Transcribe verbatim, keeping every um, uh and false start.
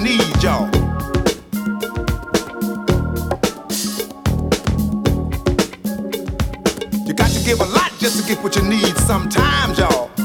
need, y'all. You got to give a lot just to get what you need sometimes, y'all.